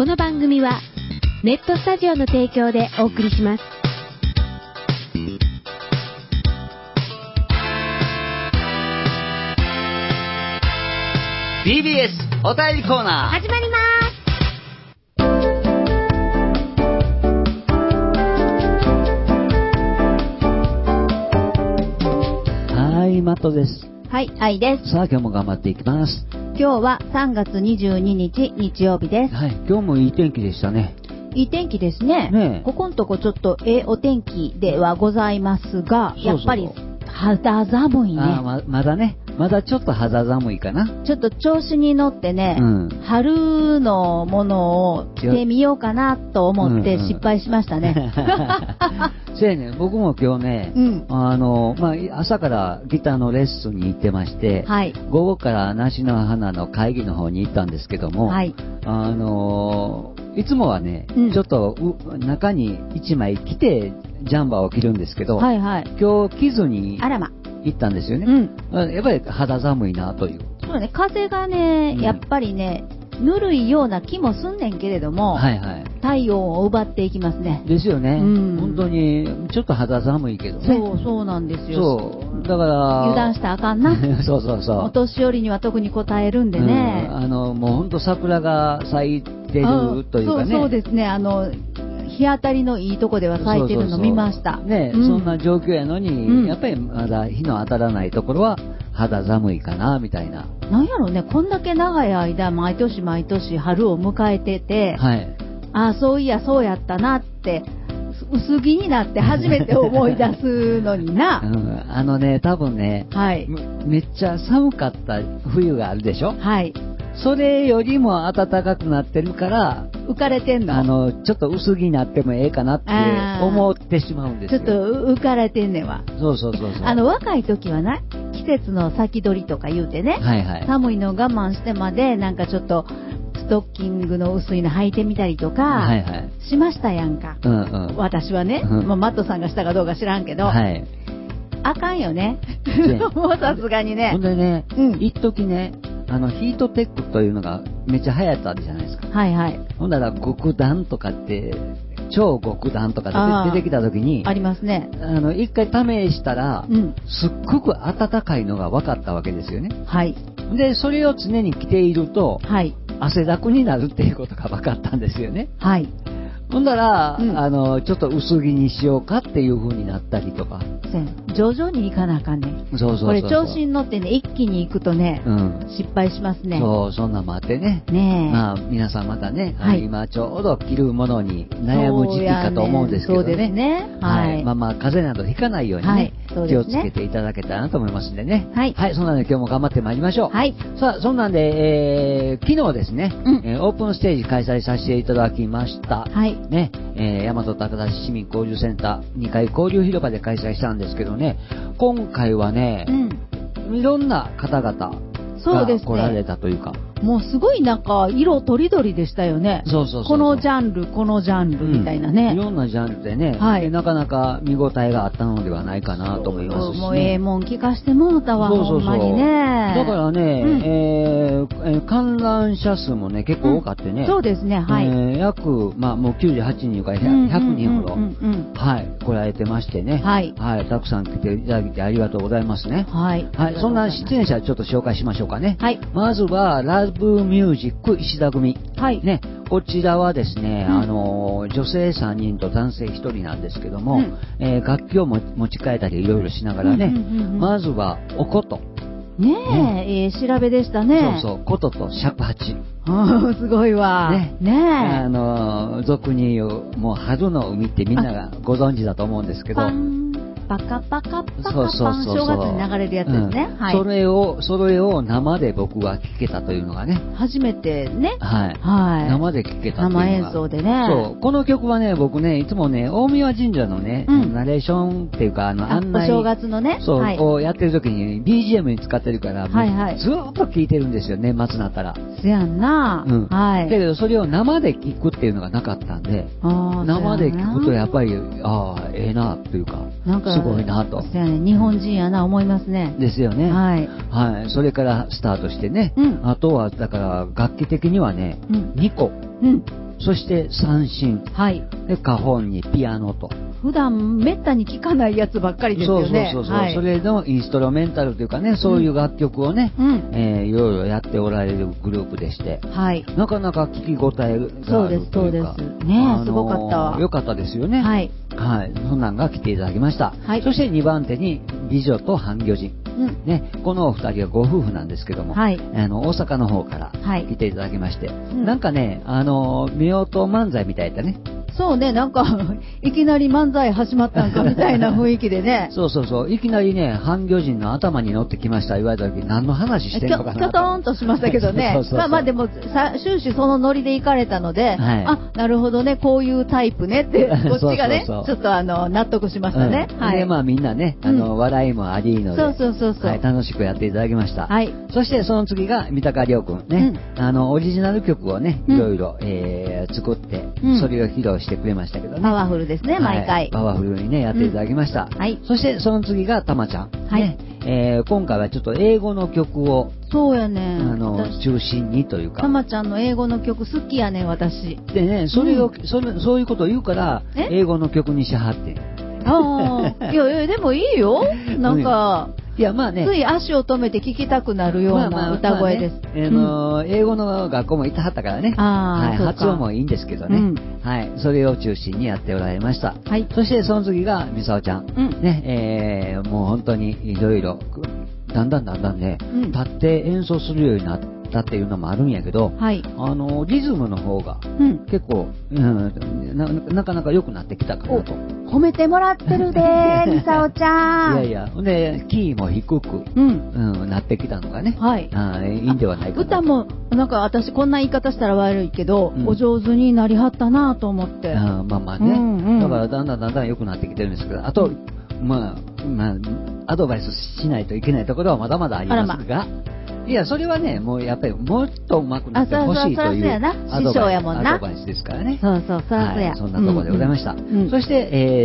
この番組はネットスタジオの提供でお送りします。 TBS お便りコーナー始まります。 はい、マットです。 はい、愛です。 さあ、今日も頑張っていきます。 今日は3月22日日曜日です。 はい、今日もいい天気でしたね。 いい天気ですね。 ねえ、 ここんとこちょっとお天気ではございますが、 そうそうやっぱり肌寒いね。 まだね、まだちょっと肌寒いかな。 ちょっと調子に乗ってね、 うん、 春のものを着てみようかなと思って失敗しましたね。 そうやね、僕も今日ね、 うん、 朝からギターのレッスンに行ってまして、 はい、 午後から梨の花の会議の方に行ったんですけども、 はい、 いつもはね、 うん、 ちょっと中に1枚着てジャンバーを着るんですけど、 はいはい、 今日着ずにあらま、 行ったんですよね。 うん、 やっぱり肌寒いなという。 そうね、風がね、 うん、 やっぱりね、ぬるいような気もすんねんけれども、 はいはい、 体温を奪っていきますね。 ですよね、 うん、 本当にちょっと肌寒いけどね。 そうなんですよ。 そうだから油断したらあかんな。 そうそうそう。 お年寄りには特に応えるんでね。 もう本当桜が咲いてるというかね。 そうですね。日当たりのいいとこでは咲いてるの見ました。 ね、 うん、 そんな状況やのに、 うん、 やっぱりまだ日の当たらないところは肌寒いかなみたいな。 なんやろね、こんだけ長い間毎年毎年春を迎えてて、 はい、 ああそういやそうやったなって薄着になって初めて思い出すのにな。 多分ね、 はい、 めっちゃ寒かった冬があるでしょ。 はい。 それよりも暖かくなってるから浮かれてんの。 ちょっと薄着になってもええかなって思ってしまうんですよ。 ちょっと浮かれてんねんわ。 そう若い時はな、季節の先取りとか言うてね、 はいはい、 寒いのを我慢してまでなんかちょっとストッキングの薄いの履いてみたりとか、 はいはい、 しましたやんか、 うんうん、 私はね、マットさんがしたかどうか知らんけど、 はい、 あかんよね。もうさすがにね。 ほんでね、一時ね、ヒートテックというのがめっちゃ流行ったじゃないですか。 はいはい。 ほんだら極暖とかって超極暖とか出てきた時にありますね。 一回試したら、すっごく暖かいのが分かったわけですよね。 はい。 でそれを常に着ていると、 はい、 汗だくになるっていうことが分かったんですよね。 はい。 ほんだら、ちょっっと薄着にしようかっていう風になったりとか。 徐々に行かなあかんねん。これ調子に乗ってね、一気に行くとね、失敗しますね。 そんなんもあってね。皆さんまたね、今ちょうど着るものに悩む時期かと思うんですけどね。 そうですね。 はい。風邪などひかないようにね、気をつけていただけたらなと思いますんでね。はい。はい、そんなんで今日も頑張ってまいりましょう。はい。さあ、そんなんで、昨日ですね、オープンステージ開催させていただきました。はい。ね、大和高田市市民交流センター2階交流広場で開催したんですけどね、今回はね、いろんな方々が来られたというか、 もうすごいなんか色とりどりでしたよね。このジャンルこのジャンルみたいなね、 いろんなジャンルでね、なかなか見応えがあったのではないかなと思いますし、ね、 もうもん聞かしてもうたわ。ほんまにね。 だからね、観覧者数もね結構多かってね、 そうですね、はい、 約もう98人から100人ほど来られてましてね、はい、たくさん来ていただいてありがとうございますね。はい、そんな出演者ちょっと紹介しましょうかね。はい、まずはラブミュージック石田組、ね、こちらはですね、女性3人と男性1人なんですけども、楽器を持ち替えたりいろいろしながらね、まずはおことねえ、調べでしたね。 ことと尺八。 すごいわ。ね俗に言うもう春の海ってみんながご存知だと思うんですけど、 パカパカパカパン、正月に流れるやつですね。 それを生で僕は聴けたというのがね、初めてね、生で聴けたというのが、生演奏でね。この曲はね、僕ねいつもね大宮神社のね、ナレーションっていうか案内、お正月のね、をやってる時に BGM に使ってるから、ずっと聴いてるんですよ、年末になったら。 そやんな。 だけどそれを生で聴くっていうのがなかったんで、生で聴くとやっぱりええなっていうか、すごいなと。 そうやね、日本人やな思いますね。 ですよね。はい。それからスタートしてね、あとはだから楽器的にはね、2個そして三振。 はい。 で、カホンにピアノと。 普段めったに聞かないやつばっかりですよね。 そう。はい、それのインストロメンタルというかね、そういう楽曲をね、いろいろやっておられるグループでして、 はい。 なかなか聞き応えがあるというか。 そうです。ね、すごかった。 よかったですよね。 はい。 はい。そんなんが来ていただきました。はい。そして2番手に美女と半魚人。ね、このお二人はご夫婦なんですけども、はい、大阪の方から来ていただきまして、なんかね、夫婦漫才みたいだね。 そうね、なんかいきなり漫才始まったんかみたいな雰囲気でね。 そう、いきなりね、半魚人の頭に乗ってきました言われた時、何の話してんのかなと。 キョトーンとしましたけどね。まあでも終始そのノリで行かれたので、はい、あ、なるほどね、こういうタイプねって、こっちがね、ちょっと納得しましたね。 はい。で、まあみんなね、笑いもありので、 そう、 はい、楽しくやっていただきました。 はい。 そしてその次が三鷹亮君ね、オリジナル曲をね、いろいろ作って、それを披露してくれましたけどね。 パワフルですね、毎回。 パワフルにね、やっていただきました。はい。そしてその次がたまちゃん。はい。今回はちょっと英語の曲を、 そうやね。 中心にというか。 たまちゃんの英語の曲好きやね、私。 でね、そういうことを言うから、英語の曲にしはって。 ああ、いや、でもいいよ。なんか、 いや、まあね。 つい足を止めて聴きたくなるような歌声です。 英語の学校も行ってはったからね。はい、発音もいいんですけどね。はい、それを中心にやっておられました。はい。そしてその次がみさおちゃん。ね、もう本当にいろいろ、だんだんね、立って演奏するようになったっていうのもあるんやけど、はい、リズムの方が結構、なかなか良くなってきたかなと。 褒めてもらってるでー、みさおちゃん。 いや、で、キーも低く、なってきたのがね、はい、いいんではないかな。 歌も、なんか私こんな言い方したら悪いけど、お上手になりはったなと思って。 まあね、だからだんだん良くなってきてるんですけど、あと、まあ、アドバイスしないといけないところはまだまだありますが、いや、それはね、もうやっぱりもっと上手くなってほしいというアドバイスですからね。 そう、 そんなところでございました。そして、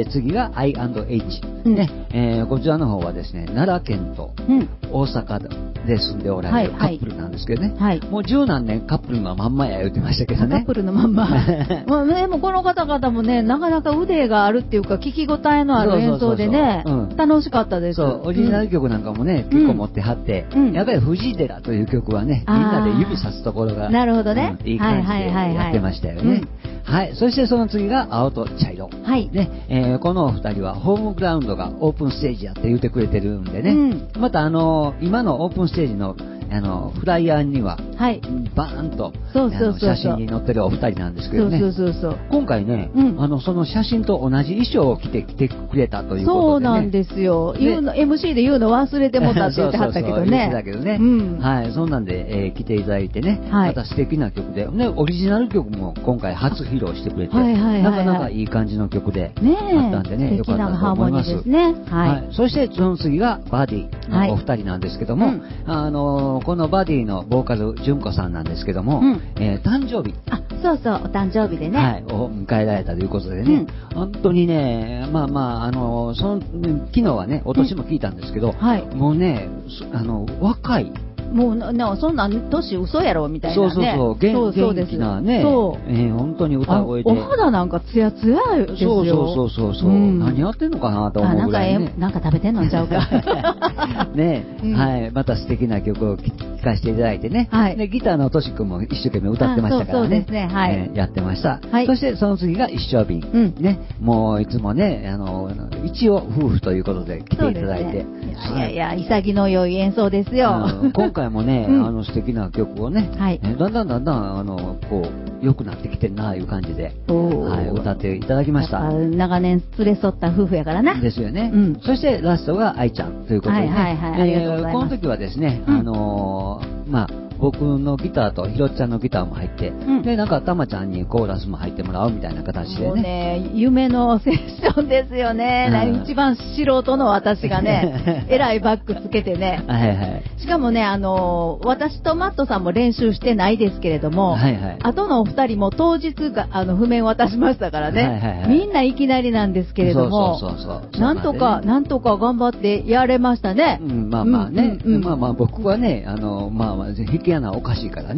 次が I&H。ね、こちらの方はですね、奈良県と大阪で住んでおられるカップルなんですけどね。もう十何年カップルのまんまや言ってましたけどね。 カップルのまんま。でもこの方々もね、なかなか腕があるっていうか、聞き応えのある演奏でね、楽しかったです。 そう、オリジナル曲なんかもね、結構持ってはって、やっぱり藤井寺という曲はね、みんなで指さすところが、 なるほどね。 いい感じでやってましたよね。はい。そしてその次が青と茶色。はい。ね、このお二人はホームグラウンドがオープンステージやって言ってくれてるんでね。また今のオープンステージのフライヤーには、バーンと写真に載ってるお二人なんですけどね。今回ね、その写真と同じ衣装を着てくれたということでね。 そうなんですよ。MC で言うの忘れてもたって言ってはったけどね。 言ってたけどね。はい、そんなんで来ていただいてね、また素敵な曲で、ね、オリジナル曲も今回初披露してくれて、なかなかいい感じの曲であったんでね、よかったと思います。はい。そしてその次がバディのお二人なんですけども、このバディのボーカル純子さんなんですけども、誕生日、 そうそう、お誕生日でね、 はい、を迎えられたということでね、本当にね、昨日はね、お年も聞いたんですけど、もうね、若い。 もうそんな年嘘やろみたいなね。 そう、元気なね、本当に歌声で。 お肌なんかツヤツヤですよ。 そう、何やってんのかなと思うぐらいね。 なんか食べてんのちゃうか。 ね、はい、また素敵な曲を聴かせていただいてね。で、ギターのとしくんも一生懸命歌ってましたからね。やってました。そしてその次が一升瓶。ね、もういつもね、一応夫婦ということで来ていただいて。 いや、潔の良い演奏ですよ。 今回もね、素敵な曲をね、だんだんこう良くなってきてるなあいう感じで、歌っていただきました。 長年連れ添った夫婦やからな。 ですよね。そしてラストが愛ちゃんということでね、この時はですね、僕のギターとひろっちゃんのギターも入って、で、なんかたまちゃんにコーラスも入ってもらうみたいな形でね。もうね、夢のセッションですよね。一番素人の私がね、えらいバックつけてね。しかもね、私とマットさんも練習してないですけれども、後のお二人も当日が譜面渡しましたからね、みんないきなりなんですけれども、なんとか頑張ってやれましたね。 僕はね、弾き穴おかしいからね。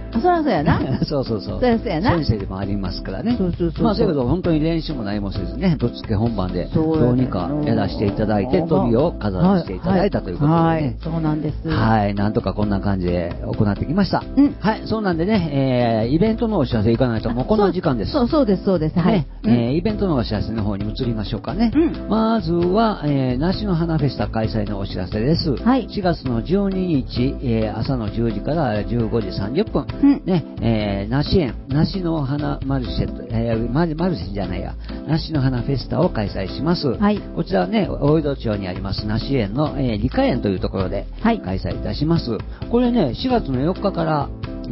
そりゃそうやな。 そうそうそう。 そりゃそうやな。 先生でもありますからね。 そうそうそう。 まあ、だけど本当に練習も何もせずね、ぶっつけ本番でどうにかやらせていただいて、トリを飾らせていただいたということでね。はい、 そうなんです。 はい、なんとかこんな感じで行ってきました。はい、そうなんでね、イベントのお知らせいかないともうこんな時間です。 そうです、そうです。はい。 イベントのお知らせの方に移りましょうかね。まずは、梨の花フェスタ開催のお知らせです。はい。4月の12日、朝の10時から15時30分。ね、梨園、梨の花マルシェ、マルシェじゃないや、梨の花フェスタを開催します。はい。こちらね、大井戸町にあります梨園の、理科園というところで開催いたします。はい、これね、4月の4日から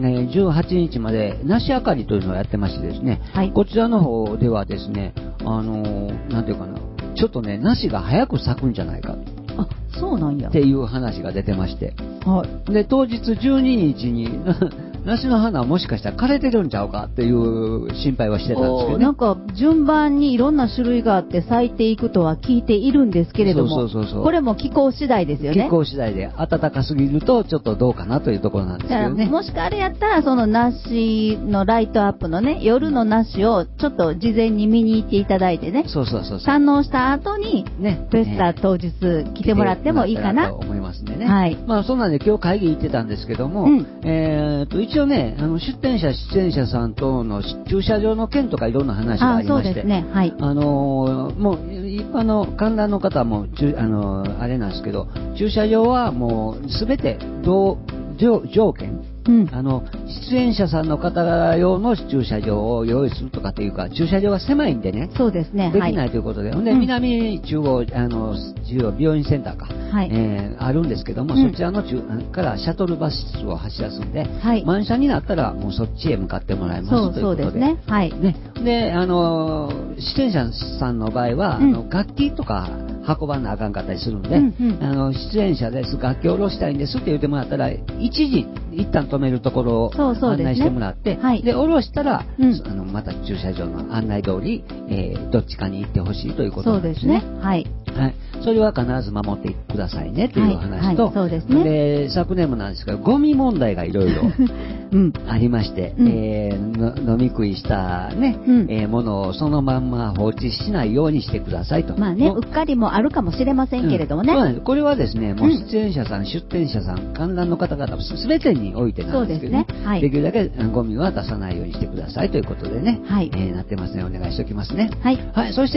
18日まで梨あかりというのをやってましてですね、はい、こちらの方ではですね、なんていうかな、ちょっとね、梨が早く咲くんじゃないか。 あ、そうなんや。 っていう話が出てまして。はい。で、当日12日に、梨の花はもしかしたら枯れてるんちゃうかっていう心配はしてたんですけどね。 なんか順番にいろんな種類があって咲いていくとは聞いているんですけれども、そうこれも気候次第ですよね。 気候次第で暖かすぎるとちょっとどうかなというところなんですけどね。 もしかあれやったらその梨のライトアップのね、夜の梨をちょっと事前に見に行っていただいてね、堪能した後にね、フェスタ当日来てもらってもいいかなと思いますんでね。はい。まあそんなんで今日会議行ってたんですけども、一応ね、出演者さんとの駐車場の件とかいろんな話がありまして、そうですね、はい、もう一般の観覧の方もあれなんですけど、駐車場はもうすべて条件、出演者さんの方用の駐車場を用意するとかっていうか、駐車場が狭いんでね、 そうですね、 できないということで、で南中央病院センターか、あるんですけども、そちらのからシャトルバスを走らすんで、満車になったらもうそっちへ向かってもらいますということで、そうですね、はい。で、出演者さんの場合は、楽器とか運ばなあかんかったりするんで、出演者です、楽器を下ろしたいんですって言ってもらったら、一旦止めるところを案内してもらって、で下ろしたら、また駐車場の案内通り、どっちかに行ってほしいということなんですね。そうですね。はい。はい。それは必ず守ってくださいねという話と、そうですね。で、昨年もなんですけど、ゴミ問題がいろいろありまして、飲み食いしたね、ものをそのまんま放置しないようにしてくださいと。 まあね、うっかりもあるかもしれませんけれどもね。そうなんです。 これはですね、もう出演者さん、出店者さん、観覧の方々、すべてにおいてなんですけどね、できるだけゴミは出さないようにしてくださいということでね、なってますね。お願いしておきますね。はい。はい。そして、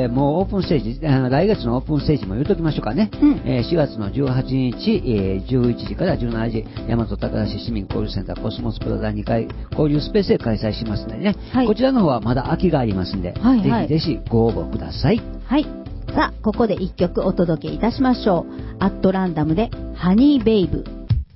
もうオープンステージ、来月のオープンステージも言うときましょうかね。4月の18日、11時から17時、大和高橋市民交流センターコスモスプラザ2階交流スペースで開催しますのでね、こちらの方はまだ空きがありますんで、ぜひぜひご応募ください。 はい。さあ、ここで1曲お届けいたしましょう。アットランダムでハニーベイブ。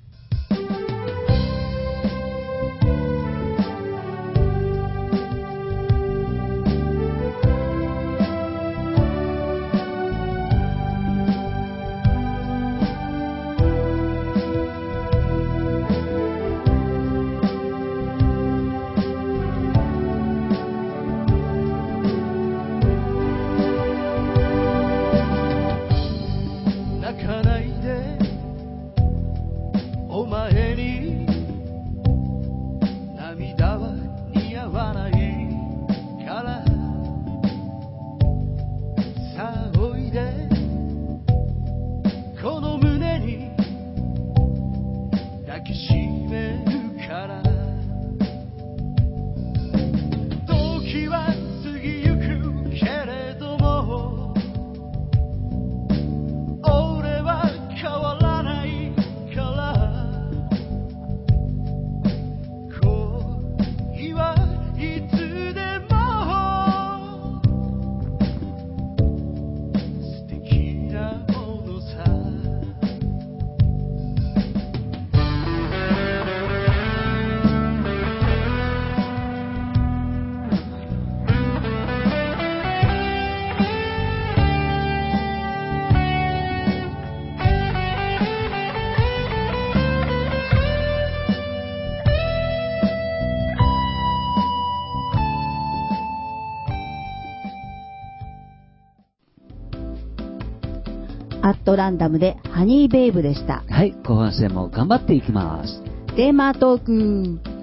アットランダムでハニーベイブでした。 はい、後半戦も頑張っていきます。 テーマトーク。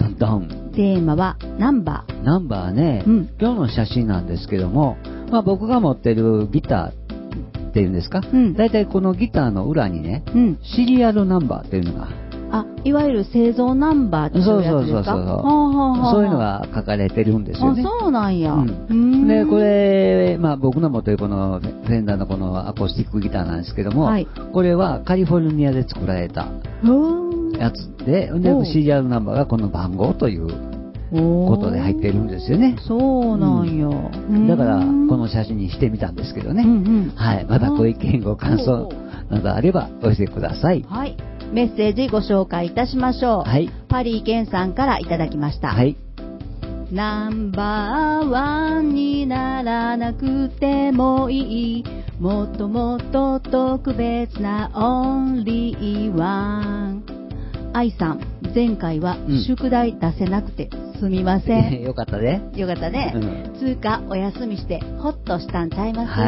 ドンドン。 テーマはナンバー。 ナンバーね、今日の写真なんですけども、僕が持ってるギターっていうんですか、だいたいこのギターの裏にね、シリアルナンバーっていうのが、 いわゆる製造ナンバーっていうやつですか？そういうのが書かれてるんですよね。 そうなんや。 で、これ、僕の持ってるこのフェンダーのこのアコースティックギターなんですけども、これはカリフォルニアで作られたやつで、シリアルナンバーがこの番号ということで入ってるんですよね。 そうなんや。 だから、この写真にしてみたんですけどね。はい。またご意見、ご感想などあればお寄せください。 はい。メッセージご紹介いたしましょう。はい。パリーケンさんからいただきました。はい。ナンバーワンにならなくてもいい。もっともっと特別なオンリーワン。愛さん、前回は宿題出せなくてすみません。 よかったね。 よかったね。つうか、お休みしてホッとしたんちゃいます？ はい。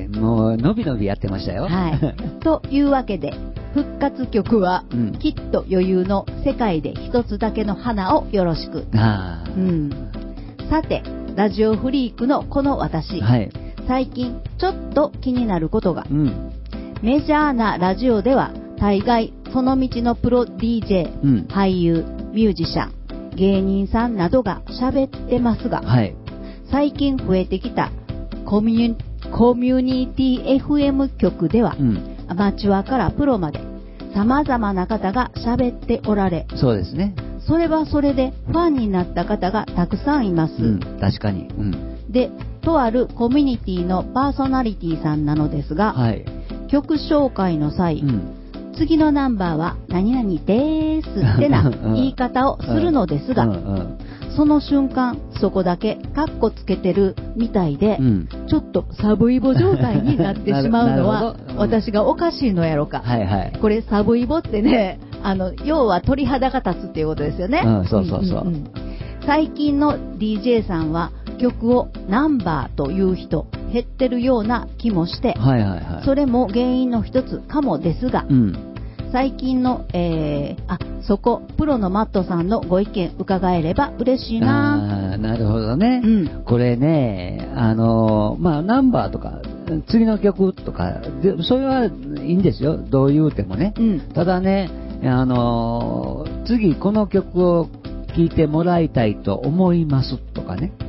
もう、のびのびやってましたよ。 はい。というわけで、復活曲は、きっと余裕の世界で一つだけの花をよろしく。さて、ラジオフリークのこの私、最近ちょっと気になることが、メジャーなラジオでは大概その道のプロ DJ、俳優、ミュージシャン、芸人さんなどが喋ってますが、最近増えてきたコミュニティ FM 局では、アマチュアからプロまで様々な方が喋っておられ、 そうですね。 それはそれでファンになった方がたくさんいます。 確かに。 で、とあるコミュニティのパーソナリティさんなのですが、曲紹介の際、次のナンバーは何々でーすってな言い方をするのですが、その瞬間そこだけカッコつけてるみたいで、ちょっとサブイボ状態になってしまうのは私がおかしいのやろか。これサブイボってね、要は鳥肌が立つっていうことですよね。最近の DJ さんは曲をナンバーという人減ってるような気もして、それも原因の一つかもですが、最近の、そこプロのマットさんのご意見伺えれば嬉しいな。 なるほどね。これね、ナンバーとか次の曲とかそれはいいんですよ、どう言うてもね。ただね、次この曲を聴いてもらいたいと思いますとかね。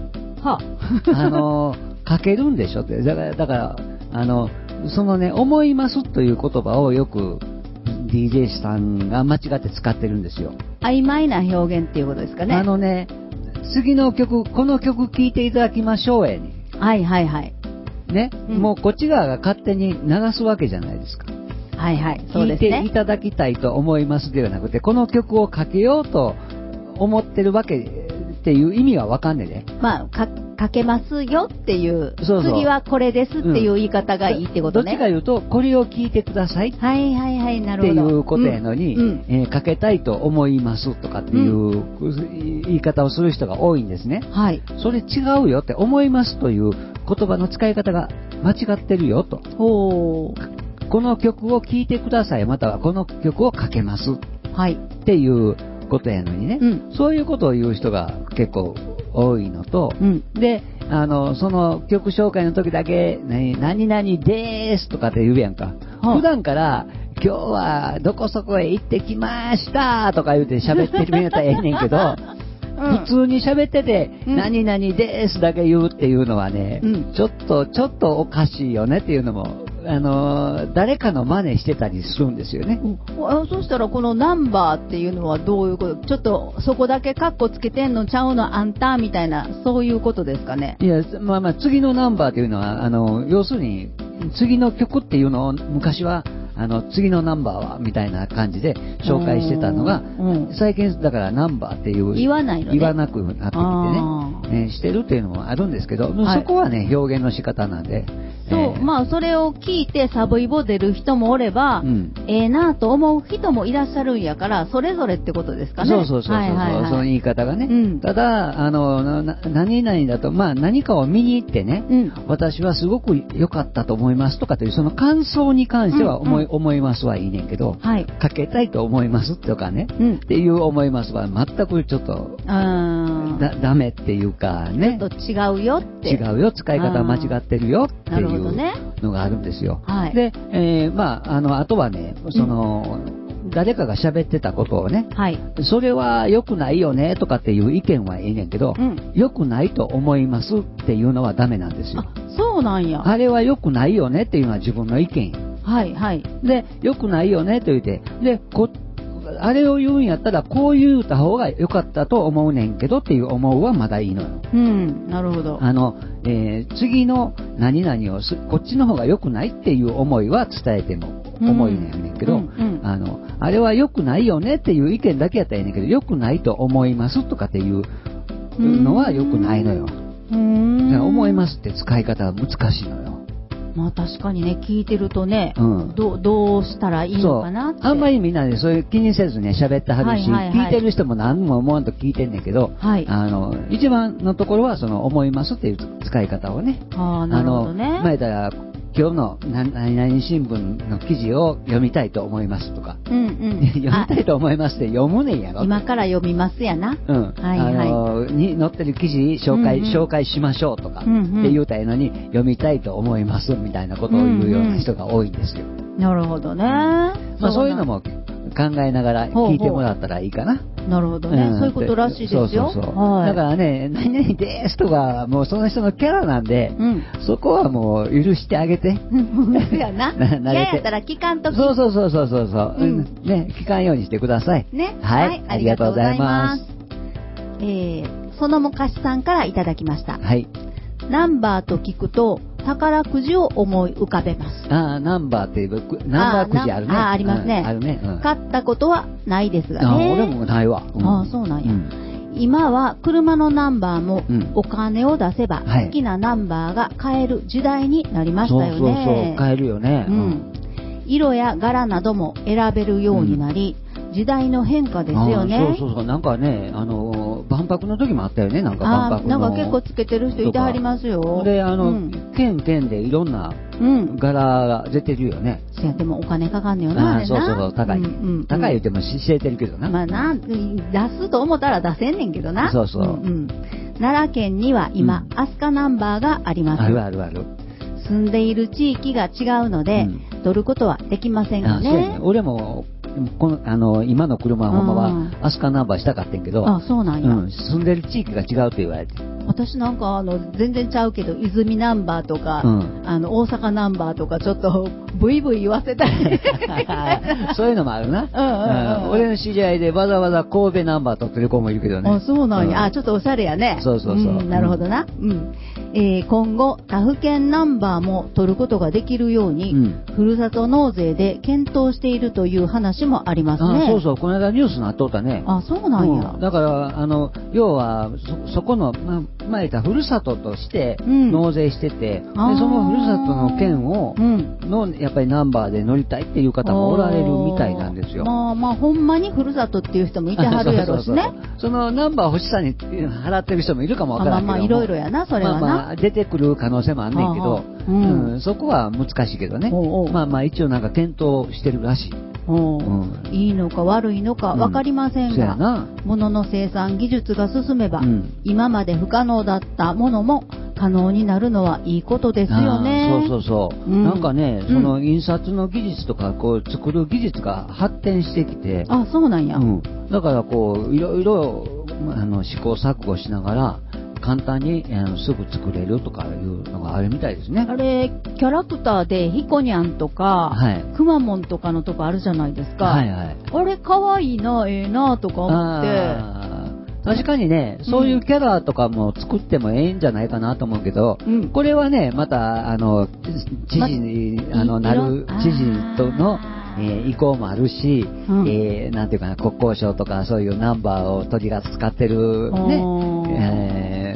書けるんでしょって。だからそのね、思いますという言葉をよく DJ さんが間違って使ってるんですよ。 曖昧な表現っていうことですかね。 次の曲、この曲聴いていただきましょうに。ね、もうこっち側が勝手に流すわけじゃないですか。 そうですね。 聴いていただきたいと思いますではなくて、この曲をかけようと思ってるわけっていう意味はわかんねえね。 かけますよっていう、次はこれですっていう言い方がいいってことね。 どっちか言うと、これを聞いてくださいっていうことやのに、かけたいと思いますとかっていう言い方をする人が多いんですね。それ違うよって、思いますという言葉の使い方が間違ってるよと。この曲を聴いてください、またはこの曲をかけますっていうことやのにね、そういうことを言う人が結構多いのと、で、その曲紹介の時だけ、何々でーすとかって言うやんか。普段から、今日はどこそこへ行ってきましたとか言うて喋ってるんやったらええねんけど、普通に喋ってて、何々でーすだけ言うっていうのはね、ちょっとおかしいよねっていうのも、誰かの真似してたりするんですよね。 そしたらこのナンバーっていうのはどういうこと？ちょっとそこだけカッコつけてんのちゃうのあんたみたいな、そういうことですかね。 いや、次のナンバーっていうのは要するに次の曲っていうのを昔は次のナンバーはみたいな感じで紹介してたのが、最近だからナンバーっていう言わないのね、 言わなくなってきてね、してるっていうのもあるんですけど、そこはね表現の仕方なんで、 そう、まあそれを聞いてサブイボ出る人もおれば、ええなと思う人もいらっしゃるんやから、それぞれってことですかね。 そう、その言い方がね。ただ、何々だと、まあ何かを見に行ってね、私はすごく良かったと思いますとかという、その感想に関しては思いますはいいねんけど、かけたいと思いますとかね、っていう思いますは全くちょっと、ダメっていうかね。 ちょっと違うよって。 違うよ、使い方間違ってるよっていうのがあるんですよ。で、まあ、あとはね、誰かが喋ってたことをね、それは良くないよねとかっていう意見はいいねんけど、良くないと思いますっていうのはダメなんですよ。 そうなんや。 あれは良くないよねっていうのは自分の意見。で、良くないよねと言って、で、あれを言うんやったらこう言うた方が良かったと思うねんけどっていう思うはまだいいのよ。 なるほど。 次の何々をこっちの方が良くないっていう思いは伝えても思いねんけど、あれは良くないよねっていう意見だけやったらいいねんけど、良くないと思いますとかっていうのは良くないのよ。だから思いますって使い方は難しいのよ。 まあ確かにね、聞いてるとね、どうしたらいいのかなって。 あんまりみんなでそういう気にせずね、喋ってはるし、聞いてる人も何も思わんと聞いてんねんけど、一番のところはその思いますっていう使い方をね。 なるほどね。 前から今日の何々新聞の記事を読みたいと思いますとか、読みたいと思いますって読むねんやろ。 今から読みますやな。 に載ってる記事紹介しましょうとかって言うたらのに、読みたいと思いますみたいなことを言うような人が多いんですよ。 なるほどね。 まあそういうのも考えながら聞いてもらったらいいかな。 なるほどね、そういうことらしいですよ。 だからね、何々ですとか、もうその人のキャラなんで、そこはもう許してあげて。 そうやな。嫌やったら聞かんとき。 そう。ね、聞かんようにしてください。 ね。 はい、ありがとうございます。 その昔さんからいただきました。ナンバーと聞くと、宝くじを思い浮かべます。 ナンバーっていう、ナンバーくじあるね。 ありますね。 あるね。 買ったことはないですがね。 俺もないわ。 そうなんや。今は車のナンバーもお金を出せば好きなナンバーが買える時代になりましたよね。 買えるよね。 色や柄なども選べるようになり、時代の変化ですよね。 なんかね、万博の時もあったよね、なんか万博の。 なんか結構つけてる人いてはりますよ。 で、県でいろんな柄が出てるよね。 でもお金かかんねよな、あれな。 高い。高い言っても知れてるけどな。 まあ出すと思ったら出せんねんけどな。奈良県には今、飛鳥ナンバーがあります。 ある。 住んでいる地域が違うので、取ることはできませんよね。 俺も今の車はほんまは飛鳥ナンバーしたかったんけど、 そうなんや。 住んでる地域が違うと言われて。 私なんか全然ちゃうけど、泉ナンバーとか、大阪ナンバーとかちょっとブイブイ言わせたりそういうのもあるな。俺の知り合いでわざわざ神戸ナンバー取ってる子もいるけどね。 そうなんや。ちょっとおしゃれやね。なるほどな。今後他府県ナンバーも取ることができるように、ふるさと納税で検討しているという話もありますね。 この間ニュースになっとったね。 そうなんや。 だから要はそこの前言ったふるさととして納税してて、でそのふるさとの県をのやっぱりナンバーで乗りたいっていう方もおられるみたいなんですよ。 まあほんまにふるさとっていう人もいてはるやろうしね。 そのナンバー欲しさに払ってる人もいるかもわからないけど、 いろいろやな、それはな。 出てくる可能性もあんねんけど、そこは難しいけどね。一応なんか検討してるらしい。いいのか悪いのか分かりませんが、物の生産技術が進めば、今まで不可能だったものも可能になるのはいいことですよね。 なんかね、その印刷の技術とか作る技術が発展してきて、 そうなんや。 だからいろいろ試行錯誤しながら簡単にすぐ作れるとかいうのがあるみたいですね。 あれキャラクターでヒコニャンとか、くまモンとかのとこあるじゃないですか。あれかわいいな、ええなとか思って。 確かにね、そういうキャラとかも作ってもええんじゃないかなと思うけど、これはね、また知事になる知事との意向もあるし、なんていうかな、国交省とかそういうナンバーを取り扱ってるね、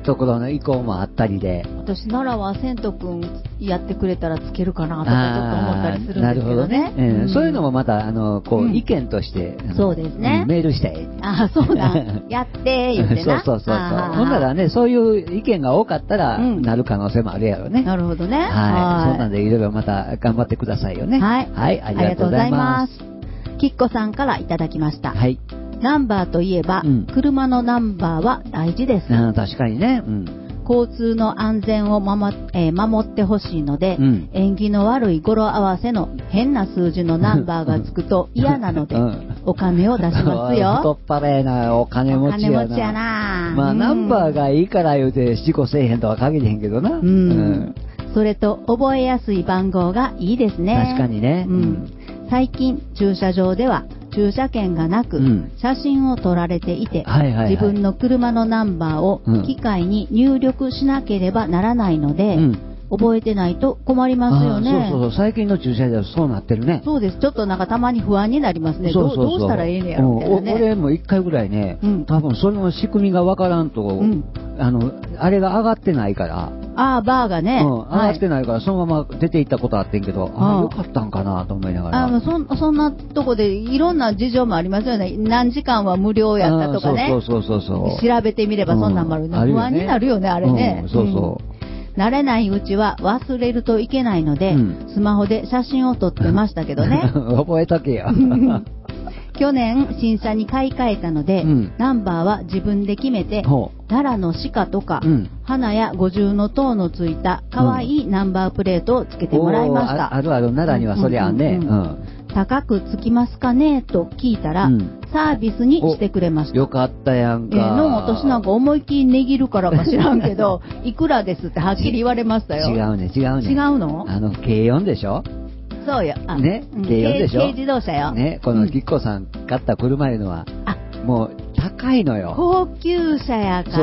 ところの意向もあったりで。 私ならは千斗くんやってくれたらつけるかなとかちょっと思ったりするんですけどね。 なるほどね。そういうのもまたこう意見としてそうですね。 メールしたい。 そうだ。やって言ってな。 そう。ほんならね、そういう意見が多かったらなる可能性もあるやろね。 なるほどね。 はい。そうなんでいろいろまた頑張ってくださいよね。 はい。はい。ありがとうございます。きっこさんからいただきました。はい。ナンバーといえば、車のナンバーは大事です。 確かにね。 交通の安全を守ってほしいので、縁起の悪い語呂合わせの変な数字のナンバーがつくと嫌なので、お金を出しますよ。 太っ腹なお金持ちやな。 お金持ちやな。 まあ、ナンバーがいいから言うて事故せえへんとは限れへんけどな。 それと覚えやすい番号がいいですね。 確かにね。 最近駐車場では駐車券がなく、写真を撮られていて、自分の車のナンバーを機械に入力しなければならないので、覚えてないと困りますよね。 そう最近の駐車場はそうなってるね。 そうです。ちょっとなんかたまに不安になりますね。どうしたらええねやろみたいなね。 俺も一回ぐらいね、多分その仕組みがわからんと、あれが上がってないから。 バーがね。 上がってないから、そのまま出て行ったことあってんけど、よかったんかなと思いながら。 そんなとこでいろんな事情もありますよね。何時間は無料やったとかね。 そう。 調べてみればそんなんもあるね。不安になるよね、あれね。慣れないうちは忘れるといけないので、スマホで写真を撮ってましたけどね。 覚えとけよ。 去年新車に買い替えたので、ナンバーは自分で決めて、奈良の鹿とか、花や五重の塔のついた可愛いナンバープレートをつけてもらいました。 ある奈良にはそりゃね。 高くつきますかねと聞いたら、サービスにしてくれました。 よかったやんか。 私なんか思いっきり値切るからか知らんけど、いくらですってはっきり言われましたよ。 違うね。 違うの？ 軽4でしょ？ そうよ。 ね、軽4でしょ？ 軽自動車よ。 ね、このきっこさん買った車いうのは、もう高いのよ。 高級車やから。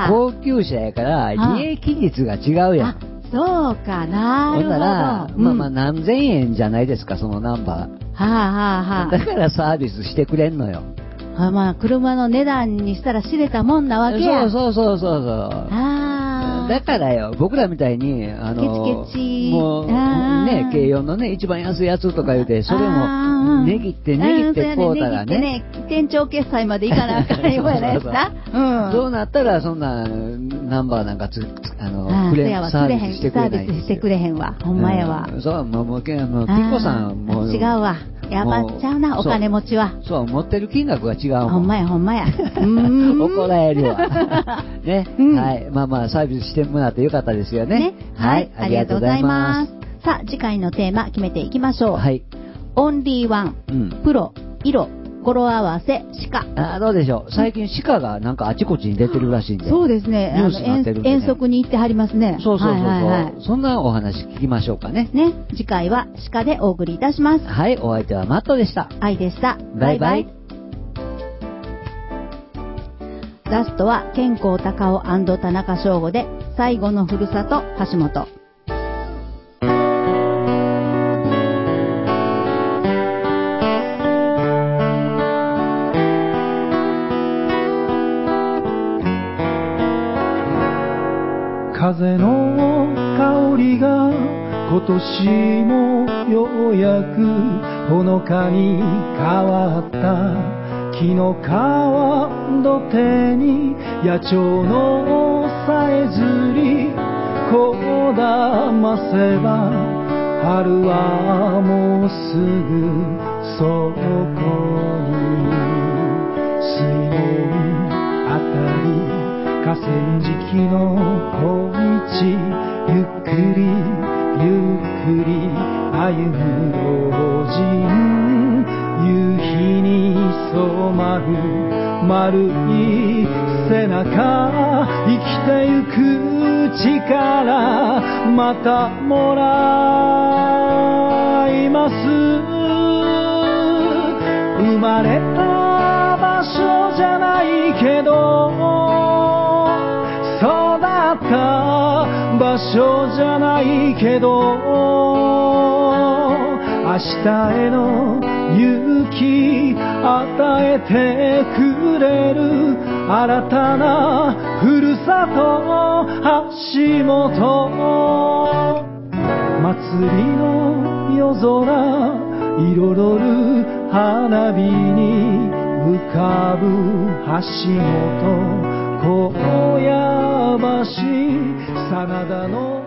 そう、高級車やから、利益率が違うやん。 そうかな。 ほんなら、まあ何千円じゃないですか、そのナンバー。だからサービスしてくれんのよ。 まあ車の値段にしたら知れたもんなわけや。 そう。だからよ、僕らみたいに、 ケチもう、ね、軽4のね、一番安いやつとか言うて、それも、値切ってこうたらね。 店長決済までいかなあかんようやないですか。 そうなったら、そんな、ナンバーなんかサービスしてくれない。 サービスしてくれへんわ。ほんまやわ。 そう、もう、きっこさんも。 違うわ。やばっちゃうな、お金持ちは。 そう、持ってる金額が違うもん。 ほんまや。 怒られるわ。ね。はい。まあ、サービスしてもらってよかったですよね。 はい。ありがとうございます。さあ、次回のテーマ決めていきましょう。はい。オンリーワン、プロ、色、語呂合わせ、鹿。 どうでしょう。最近鹿がなんかあちこちに出てるらしいんで。 そうですね。遠足に行ってはりますね。 そう。そんなお話聞きましょうかね。 ね。次回は鹿でお送りいたします。 はい。お相手はマットでした。 愛でした。バイバイ。ラストは健康高尾&田中翔吾で最後のふるさと橋本。 風の香りが今年もようやくほのかに変わった木の皮土手に野鳥のさえずりこだませば春はもうすぐそこに水面あたり河川敷の小道ゆっくり歩む老人夕日に染まる丸い背中生きてゆく力またもらいます生まれた場所じゃないけど場所じゃないけど明日への勇気与えてくれる新たなふるさと橋本、祭りの夜空彩る花火に浮かぶ橋本、高野橋真田の